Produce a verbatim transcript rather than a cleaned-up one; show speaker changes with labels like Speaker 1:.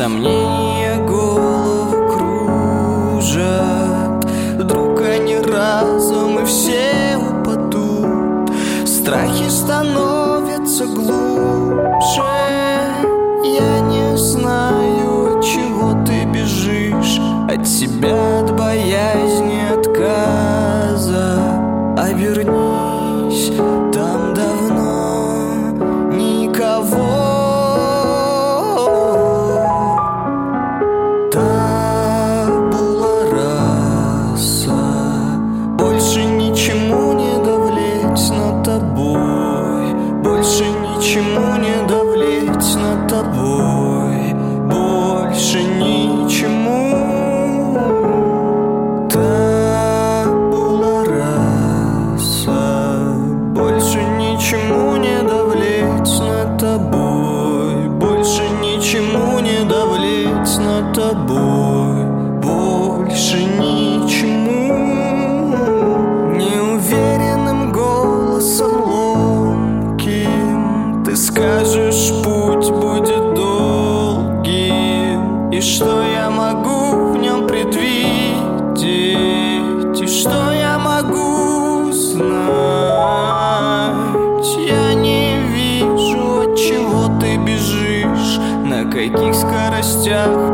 Speaker 1: Сомнения голову кружат, вдруг они разом и все упадут. Страхи становятся глубже. Я не знаю, от чего ты бежишь, от себя, от боязни отказа. Обернись, там давно никого. Табула раса, больше ничему не давлеть над тобой, больше ничему не давлеть над тобой, больше ничему. Табула раса, больше ничему не давлеть над тобой, больше ничему не давлеть над тобой, больше ничему. Неуверенным голосом ломким ты скажешь, путь будет долгим, и что я могу в нем предвидеть, и что я могу знать. Я не вижу, от чего ты бежишь, на каких скоростях